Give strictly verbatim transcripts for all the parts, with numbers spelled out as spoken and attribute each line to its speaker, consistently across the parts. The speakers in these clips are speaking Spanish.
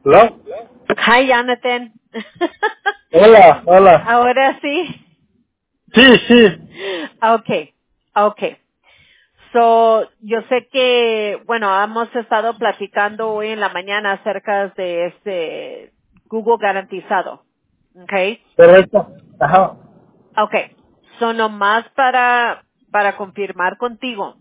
Speaker 1: ¿Hello?
Speaker 2: Hi, Jonathan.
Speaker 1: Hola, hola.
Speaker 2: Ahora sí.
Speaker 1: Sí, sí.
Speaker 2: Okay, okay. So, yo sé que, bueno, hemos estado platicando hoy en la mañana acerca de este Google garantizado. Okay.
Speaker 1: Correcto. Ajá.
Speaker 2: Okay. So, nomás para, para confirmar contigo.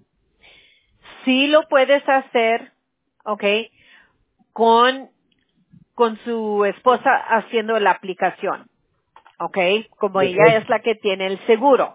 Speaker 2: Sí lo puedes hacer, okay, con, con su esposa haciendo la aplicación. Okay. Como ella es
Speaker 1: Correcto.
Speaker 2: la que tiene el seguro.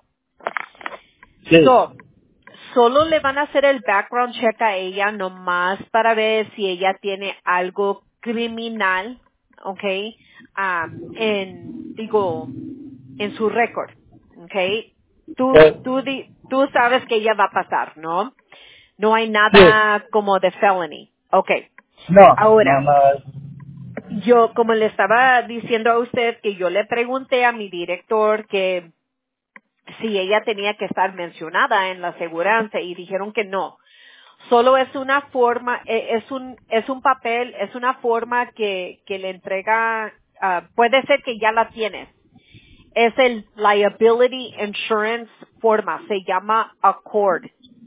Speaker 1: Sí.
Speaker 2: So, solo le van a hacer el background check a ella nomás para ver si ella tiene algo criminal, ¿ok? Am, en, digo, en su récord, ¿ok? Tú,
Speaker 1: Eh,
Speaker 2: tú, di- tú sabes que ella va a pasar, ¿no? No hay
Speaker 1: Sí.
Speaker 2: nada como de felony. Ok.
Speaker 1: No, no,
Speaker 2: Ahora,
Speaker 1: no.
Speaker 2: yo, como le estaba diciendo a usted, que yo le pregunté a mi director que si ella tenía que estar mencionada en la aseguranza y dijeron que no. Solo es una forma, eh, es un, es un papel, es una forma que, que le entrega, ah, puede ser que ya la tienes. Es el Liability Insurance Forma, se llama Accord,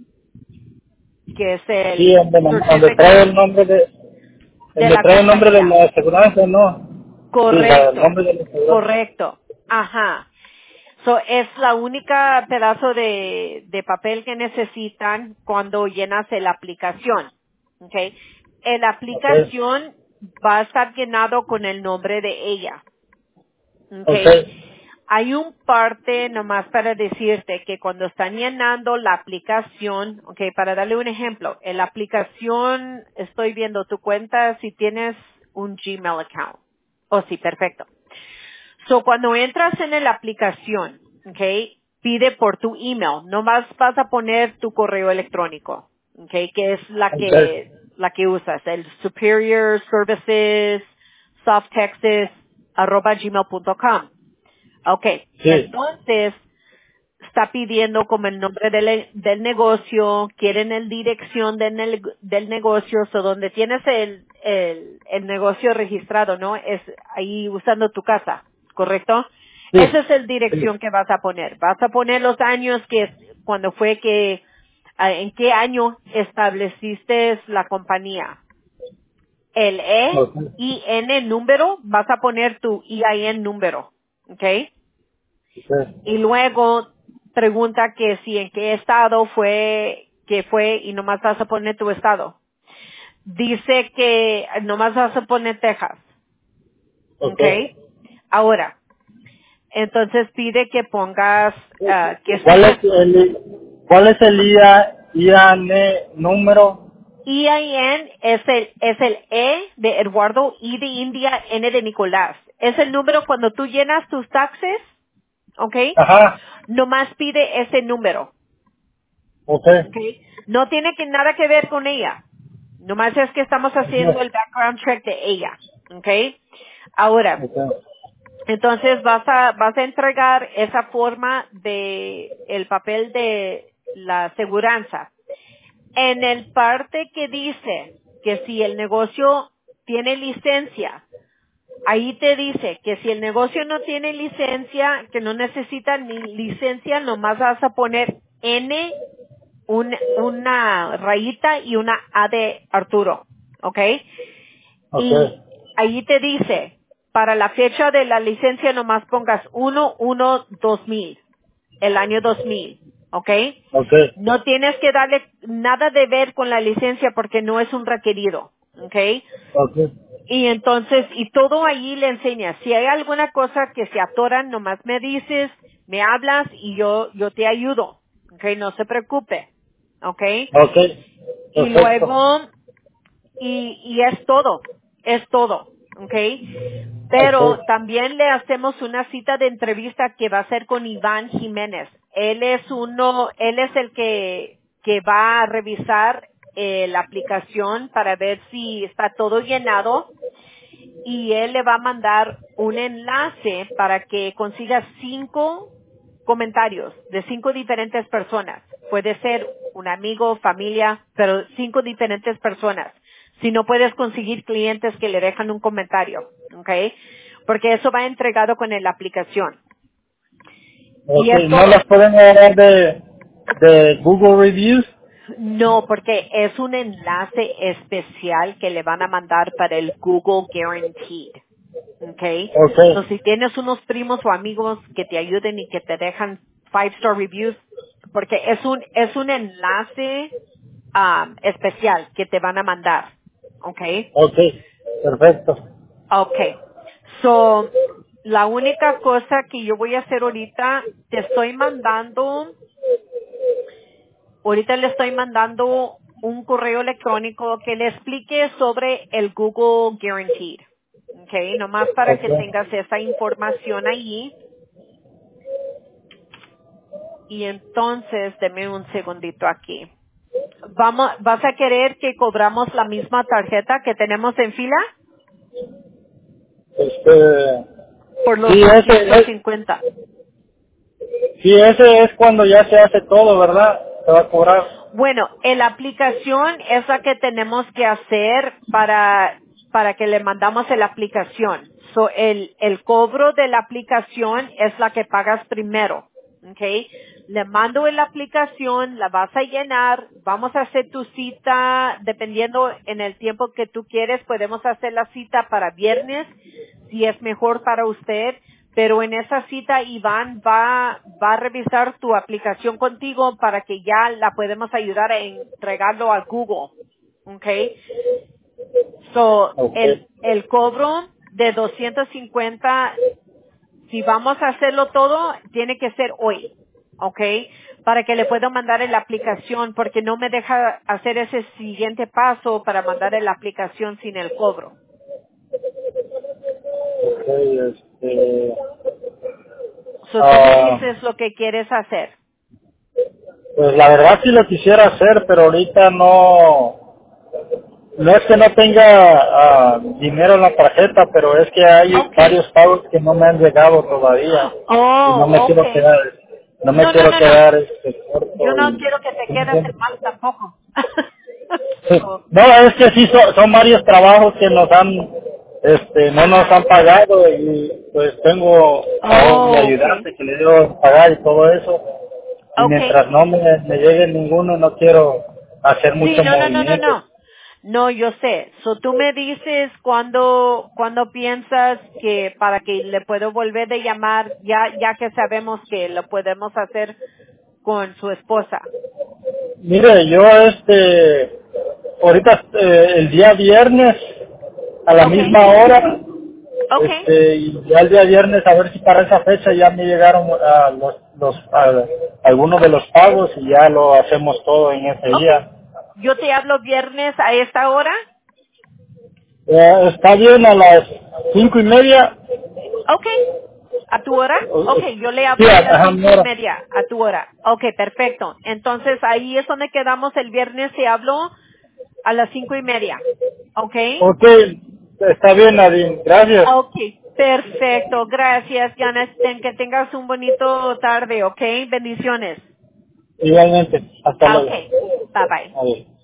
Speaker 2: que es
Speaker 1: Sí,
Speaker 2: el
Speaker 1: donde, donde trae
Speaker 2: Certificate
Speaker 1: el nombre de,
Speaker 2: de
Speaker 1: donde
Speaker 2: la
Speaker 1: trae el nombre de
Speaker 2: compañía.
Speaker 1: la aseguranza, ¿no? Sí, la, el
Speaker 2: Correcto,
Speaker 1: nombre de la aseguranza.
Speaker 2: correcto. Ajá. So, es la única pedazo de, de papel que necesitan cuando llenas la aplicación. Okay. La
Speaker 1: Ok.
Speaker 2: aplicación va a estar llenado con el nombre de ella.
Speaker 1: Ok.
Speaker 2: Okay. Hay un parte nomás para decirte que cuando están llenando la aplicación, okay, para darle un ejemplo, en la aplicación estoy viendo tu cuenta si tienes un Gmail account. Oh, sí, perfecto. So, cuando entras en la aplicación, okay, pide por tu email. No más vas a poner tu correo electrónico, okay, que es la
Speaker 1: Ok.
Speaker 2: que, la que usas, el Superior Services, Soft Texas, arroba gmail punto com. Okay.
Speaker 1: Sí.
Speaker 2: Entonces, está pidiendo como el nombre del, del negocio, quieren el dirección del, ne- del negocio, o donde tienes el, el, el negocio registrado, ¿no? Es ahí usando tu casa, ¿correcto?
Speaker 1: Sí.
Speaker 2: Esa es la
Speaker 1: Sí.
Speaker 2: dirección que vas a poner. Vas a poner los años que, cuando fue que, ah, en qué año estableciste la compañía. El E,
Speaker 1: Ok.
Speaker 2: I, N número, vas a poner tu E I N número, ¿ok?
Speaker 1: Ok.
Speaker 2: Y luego pregunta que si en qué estado fue, que fue y nomás vas a poner tu estado. Dice que nomás vas a poner Texas.
Speaker 1: Ok.
Speaker 2: ¿Ok? Ahora, entonces pide que pongas, ah, que
Speaker 1: ¿Cuál es
Speaker 2: estés,
Speaker 1: el, cuál es el I A, I A N número?
Speaker 2: E I N es el, es el E de Eduardo, I de India, N de Nicolás. Es el número cuando tú llenas tus taxes, ¿ok?
Speaker 1: Ajá.
Speaker 2: Nomás pide ese número.
Speaker 1: Ok.
Speaker 2: Okay. No tiene que nada que ver con ella. Nomás es que estamos haciendo
Speaker 1: Ok.
Speaker 2: el background check de ella. Okay. Ahora,
Speaker 1: Ok.
Speaker 2: entonces vas a, vas a entregar esa forma de el papel de la aseguranza. En el parte que dice que si el negocio tiene licencia, ahí te dice que si el negocio no tiene licencia, que no necesita ni licencia, nomás vas a poner N un- una rayita y una A de Arturo, ¿ok?
Speaker 1: Ok.
Speaker 2: Y ahí te dice, para la fecha de la licencia nomás pongas uno uno dos mil, el año dos mil, ¿ok?
Speaker 1: Ok.
Speaker 2: No tienes que darle nada de ver con la licencia porque no es un requerido, ¿ok?
Speaker 1: Ok.
Speaker 2: Y entonces, y todo allí le enseña. Si hay alguna cosa que se atoran, nomás me dices, me hablas y yo, yo te ayudo. ¿Ok? No se preocupe. ¿Ok?
Speaker 1: Ok.
Speaker 2: Y
Speaker 1: Perfecto.
Speaker 2: luego, y, y es todo. Es todo. ¿Ok?
Speaker 1: Ok.
Speaker 2: Pero también le hacemos una cita de entrevista que va a ser con Iván Jiménez. Él es uno, él es el que, que va a revisar eh, la aplicación para ver si está todo llenado y él le va a mandar un enlace para que consiga cinco comentarios de cinco diferentes personas. Puede ser un amigo, familia, pero cinco diferentes personas. Si no puedes conseguir clientes que le dejan un comentario, ¿ok? Porque eso va entregado con la aplicación.
Speaker 1: Ok,
Speaker 2: Y esto,
Speaker 1: ¿no las pueden agarrar de, de Google Reviews?
Speaker 2: no, porque es un enlace especial que le van a mandar para el Google Guaranteed. Okay. So,
Speaker 1: Ok,
Speaker 2: si tienes unos primos o amigos que te ayuden y que te dejan five star reviews, porque es un, es un enlace um, especial que te van a mandar. Okay.
Speaker 1: ok, perfecto.
Speaker 2: Okay. So, la única cosa que yo voy a hacer ahorita, te estoy mandando, ahorita le estoy mandando un correo electrónico que le explique sobre el Google Guaranteed. Okay, nomás para
Speaker 1: Ok,
Speaker 2: que tengas esa información ahí. Y entonces, deme un segundito aquí. Vamos, ¿vas a querer que cobramos la misma tarjeta que tenemos en fila?
Speaker 1: este,
Speaker 2: Por los
Speaker 1: sí, ese,
Speaker 2: doscientos
Speaker 1: es,
Speaker 2: cincuenta.
Speaker 1: sí, ese es cuando ya se hace todo, ¿verdad? Se va a cobrar.
Speaker 2: Bueno, en la aplicación es la que tenemos que hacer para, para que le mandamos la aplicación. So, el, el cobro de la aplicación es la que pagas primero. ¿Ok? Le mando en la aplicación, la vas a llenar, vamos a hacer tu cita, dependiendo en el tiempo que tú quieres, podemos hacer la cita para viernes, si es mejor para usted, pero en esa cita Iván va, va a revisar tu aplicación contigo para que ya la podemos ayudar a entregarlo a Google. ¿Ok? So,
Speaker 1: Ok,
Speaker 2: el, el cobro de doscientos cincuenta, si vamos a hacerlo todo, tiene que ser hoy. ¿Ok? Para que le pueda mandar en la aplicación, porque no me deja hacer ese siguiente paso para mandar en la aplicación sin el cobro.
Speaker 1: ok, este,
Speaker 2: So, tú me
Speaker 1: ah,
Speaker 2: dices lo que quieres hacer.
Speaker 1: pues la verdad sí lo quisiera hacer, pero ahorita no, no es que no tenga ah, dinero en la tarjeta, pero es que hay
Speaker 2: Okay.
Speaker 1: varios pagos que no me han llegado todavía y no me
Speaker 2: Oh,
Speaker 1: quiero
Speaker 2: okay.
Speaker 1: quedar, no me
Speaker 2: No, no,
Speaker 1: quiero
Speaker 2: no, no.
Speaker 1: quedar este
Speaker 2: Yo
Speaker 1: corto
Speaker 2: no
Speaker 1: y,
Speaker 2: quiero que te
Speaker 1: ¿sí me
Speaker 2: quedes
Speaker 1: entiendes?
Speaker 2: en mal tampoco.
Speaker 1: Sí.
Speaker 2: So,
Speaker 1: No, es que sí son, son varios trabajos que nos han, este, no nos
Speaker 2: ajá.
Speaker 1: han pagado y pues tengo a mi
Speaker 2: Oh, okay.
Speaker 1: ayudante que le dio pagar y todo eso y
Speaker 2: Okay.
Speaker 1: mientras no me, me llegue ninguno no quiero hacer
Speaker 2: Sí,
Speaker 1: mucho
Speaker 2: no, no, no, no,
Speaker 1: movimiento.
Speaker 2: no. No, yo sé. So, tú me dices cuando, cuando piensas que para que le puedo volver de llamar, ya, ya que sabemos que lo podemos hacer con su esposa.
Speaker 1: Mire, yo este, ahorita eh, el día viernes a la
Speaker 2: Okay.
Speaker 1: misma hora,
Speaker 2: Okay.
Speaker 1: este, y ya el día viernes a ver si para esa fecha ya me llegaron a los, los, a- algunos de los
Speaker 2: Okay.
Speaker 1: pagos y ya lo hacemos todo en ese
Speaker 2: Okay.
Speaker 1: día.
Speaker 2: Yo te hablo viernes a esta hora.
Speaker 1: Eh, ¿Está bien a las cinco y media?
Speaker 2: Okay. ¿A tu hora?
Speaker 1: O- o-
Speaker 2: Okay, yo le
Speaker 1: Sí,
Speaker 2: hablo a las
Speaker 1: ajá, mi
Speaker 2: cinco y
Speaker 1: hora.
Speaker 2: media, a tu hora. Okay, perfecto. Entonces ahí es donde quedamos el viernes, te hablo a las cinco y media. Okay.
Speaker 1: Ok, está bien, Nadine, gracias.
Speaker 2: Okay, perfecto. Gracias, Janet. Ten- Que tengas un bonito tarde, okay. Bendiciones.
Speaker 1: Igualmente, hasta luego.
Speaker 2: Okay. Bye bye.
Speaker 1: Adiós.